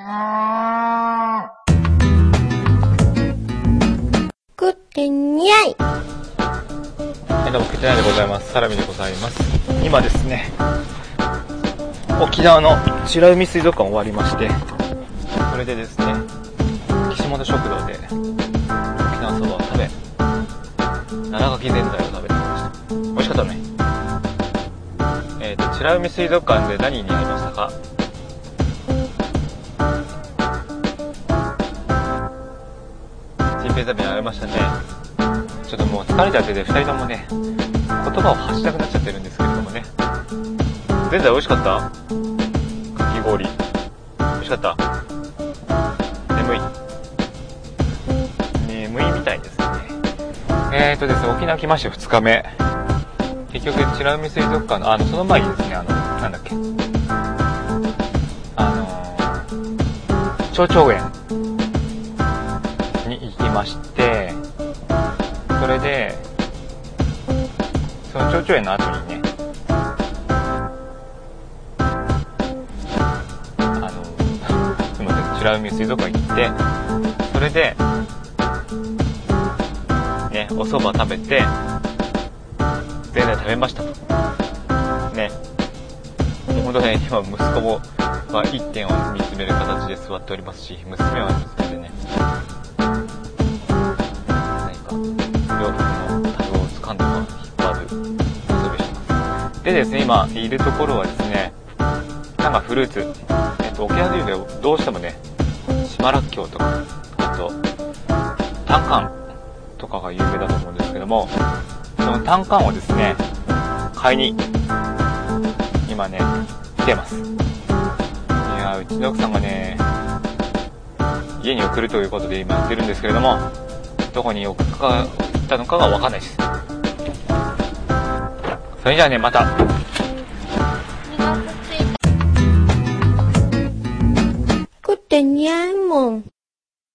食ってにゃい。 どうも、食ってないでございます。サラミでございます。今ですね、沖縄の美ら海水族館終わりまして、それでですね、岸本食堂で沖縄そばを食べ、奈良垣ぜんざいを食べてきました。美味しかったね。美ら海水族館で何に会いましたか？チンペイザメに会いましたね。ちょっともう疲れちゃってて、2人ともね、言葉を発しなくなっちゃってるんですけれどもね。ぜんざい美味しかった？かき氷美味しかった？眠いみたいですね。ですね、沖縄来まして2日目。結局美ら海水族館のその前にですね、なんだっけ、蝶々園に行きまして、それでその蝶々園の後にね、すみません、美ら海水族館行って、それでね、お蕎麦食べて、ぜんざい食べましたとね。もうほんとね、今息子も一点を見つめる形で座っておりますし、娘は娘でね、何か洋服のタグを掴んで引っ張る遊びしてます。でですね、今いるところはですね、なんかフルーツ、沖縄でどうしてもね、島らっきょうとか、あとタンカンとかが有名だと思うんですけども、そのタンカンをですね、買いに今ね来てます。いや、うちの奥さんがね、家に送るということで今やってるんですけれども、どこに送ったのかがわかんないです。それじゃあね、また。 食ってにゃいもん。